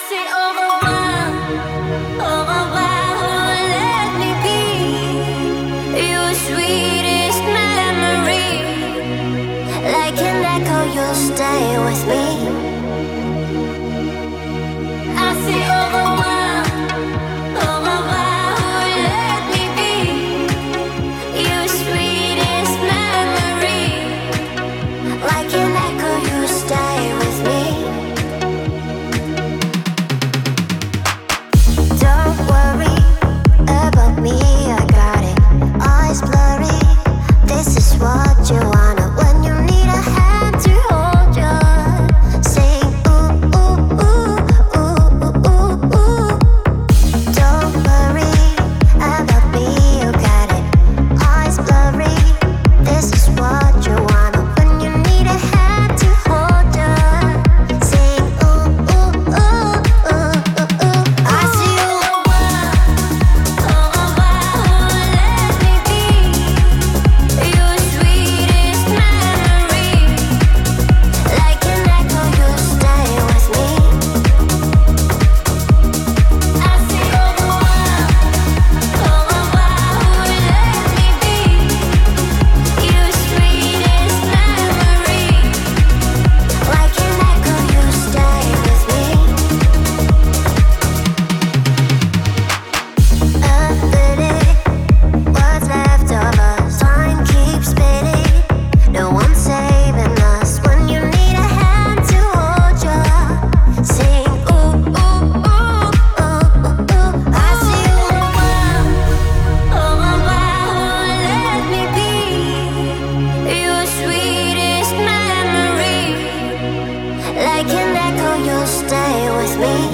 say au revoir, let me be your sweetest memory. Like an echo, you'll stay with me. I say au revoir, let me be your sweetest memory. Like an echo, you stay with me. Don't worry about me, I got it. Eyes blurry, this is what you wanna. When you need a hand to hold you, sing ooh ooh ooh ooh ooh ooh ooh. Don't worry about me, you got it. Eyes blurry, this is what you wanna. When you need a hand to hold you, sing ooh ooh ooh ooh ooh ooh. I see you au revoir, let me be your sweetest memory. Like an echo, you'll stay with me. I say au revoir, let me be your sweetest memory. Like an echo, you stay with me. What's left of us? Time keeps spinning. No one's saving us. When you need a hand to hold you, sing ooh ooh ooh ooh ooh. I see you au revoir, let me be your sweetest memory. Like an echo, you'll stay with me.